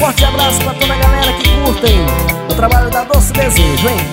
forte abraço pra toda a galera que curtem o trabalho da Doce Desejo, hein?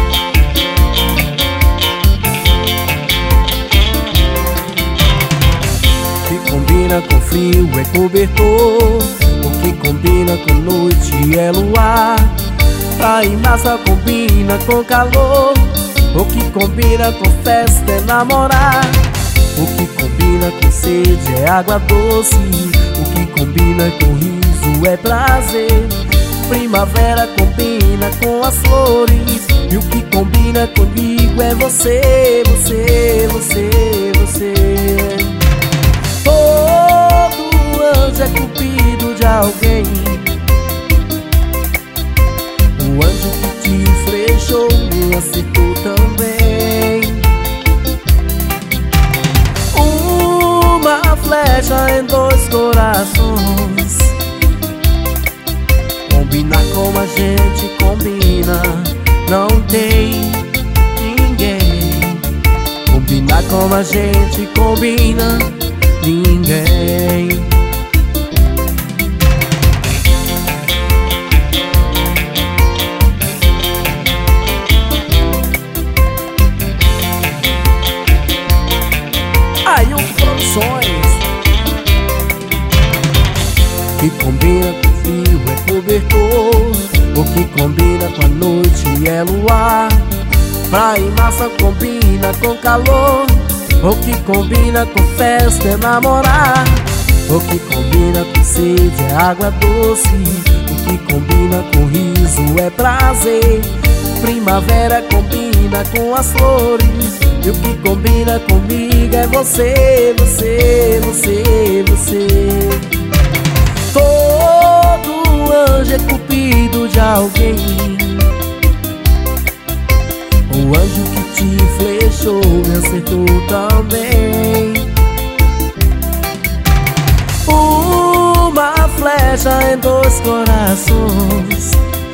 O que combina com frio é cobertor, o que combina com noite é luar. Praia e massa combina com calor, o que combina com festa é namorar. O que combina com sede é água doce, o que combina com riso é prazer. Primavera combina com as flores, e o que combina comigo é você, você, você, você. Todo anjo é cupido de alguém, o anjo que te flechou me acertou também. Uma flecha em dois corações, combinar como a gente combina, não tem ninguém. Combinar como a gente combina, ninguém. Ailton Produções. O que combina com frio é cobertor, o que combina com a noite é luar. Praia e massa combina com calor, o que combina com festa é namorar. O que combina com sede é água doce, o que combina com riso é prazer. Primavera combina com as flores, e o que combina comigo é você, você, você, você. Todo anjo é cupido de alguém, o anjo que te flechou me acertou também. Uma flecha em dois corações,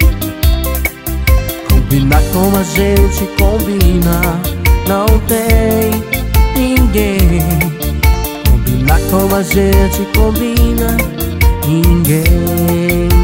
combinar como a gente combina, não tem ninguém. Combinar como a gente combina, ninguém.